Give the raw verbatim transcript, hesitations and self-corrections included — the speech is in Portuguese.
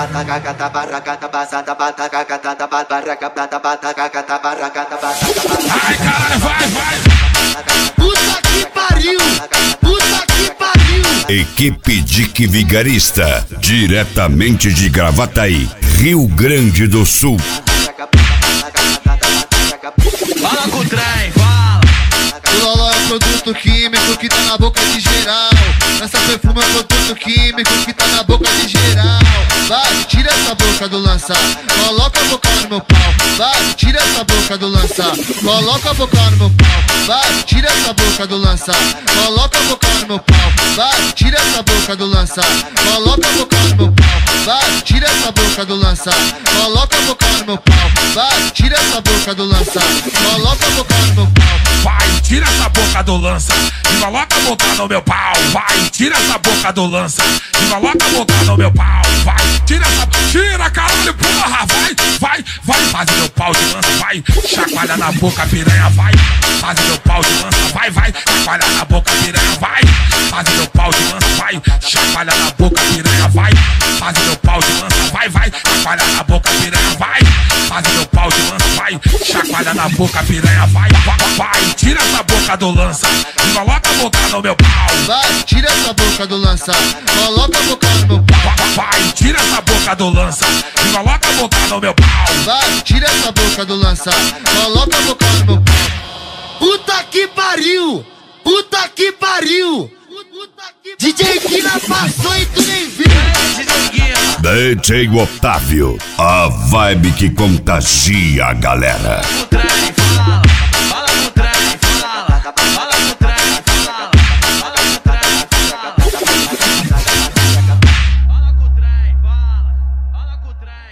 bata cagata barracata passada bata cagata barraca bata bata cagata barracata bata. Ai, caralho, vai, vai. Puta que pariu! Puta que pariu! Equipe Dick Vigarista, diretamente de Gravataí, Rio Grande do Sul. Fala com o trem, fala! O Loló é produto químico que tá na boca de geral. Essa perfume é produto químico que tá na boca de geral. Vai, tira essa boca do lança, coloca a boca no meu pau. Vai, tira essa boca do lança, coloca a boca no meu pau. Vai, tira essa boca do lança, coloca a boca no meu pau. Vai, tira essa boca do lança, coloca a boca no meu pau. Vai, tira essa boca do lança, coloca a boca no meu pau. Vai, tira essa boca do lança, coloca a boca no meu pau. Vai, tira essa boca do lança e coloca a boca no meu pau. Vai, tira essa boca do lança e coloca a boca no meu pau. Vai, tira essa... Tira, caralho, porra! Vai, vai, vai, faz o meu pau de lança. Vai, chacoalha na boca, piranha. Vai, faz o meu pau de lança. Vai, vai, chacoalha na boca, piranha. Vai, faz o meu pau de lança. Vai, chacoalha na boca, piranha. Vai, faz o meu pau de lança. Vai, vai, chacoalha na boca, piranha. Vai, faz o meu pau de lança. Vai, chacoalha na boca, piranha. Vai, vai, vai, tira essa boca do lança e coloca a boca no meu pau. Vai, tira essa boca do lança, coloca a boca no meu pau. Vai, tira essa boca do lança e coloca a boca no meu pau. Vai, tira essa boca do lança, coloca a boca no meu pau. Puta que pariu! Puta que pariu! D J Guina passou e tu nem viu. D J Otávio, a vibe que contagia a galera.